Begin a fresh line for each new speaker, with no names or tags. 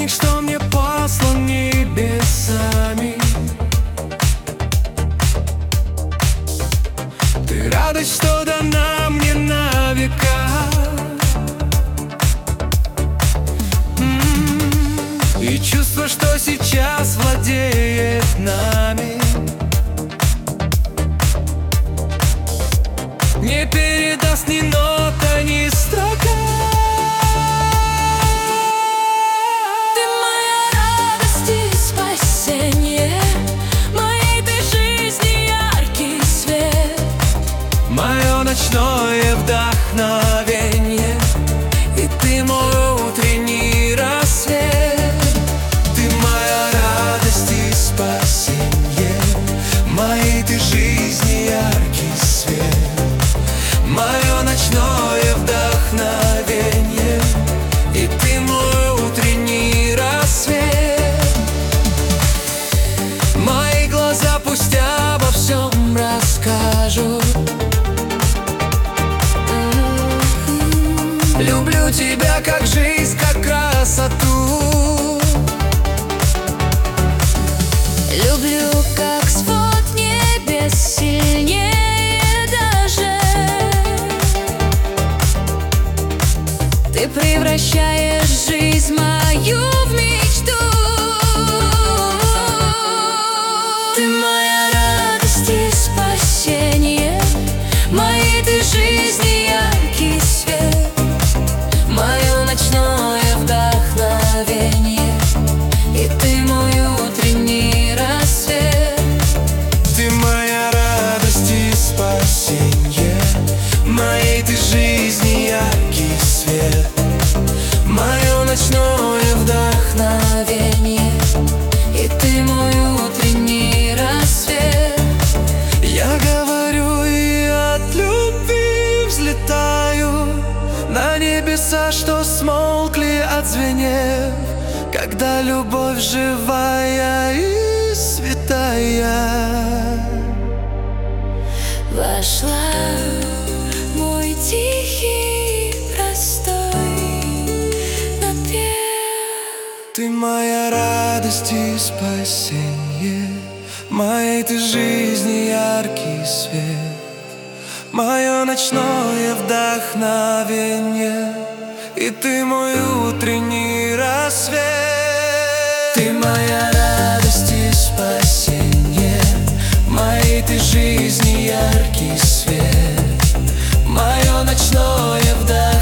Праздник, что мне послан небесами. Ты радость, что дана мне на века. И чувство, что сейчас владеет нами, не передаст ни нота, ни строка.
Ты моя радость и спасение, моей ты жизни яркий свет,
Мое ночное вдохновение, и ты мой утренний рассвет. Ты моя радость и спасение, моей ты жизни яркий свет, мое ночное вдохновение, и ты мой утренний рассвет. Мои глаза пусть обо всем расскажут. Люблю тебя как жизнь, как красоту.
люблю как свод небес, сильнее даже. Ты превращаешь жизнь мою в мечту. Ты моя радость и спасение, моей ты жизни яркий свет, мое ночное вдохновение, и ты мой утренний рассвет.
Ты моя радость и спасение, моей ты жизни яркий свет, мое ночное вдохновение, и ты мой утренний рассвет. Я говорю и от любви взлетаю на небеса, что смолкли, отзвенев, когда любовь живая и святая
Вошла в мой тихий простой напев.
Ты моя радость и спасение, моей ты жизни яркий свет, мое ночное вдохновение, и ты мой утренний рассвет. Ты моя радость и спасение, моей ты жизни яркий свет, мое ночное вдохновение,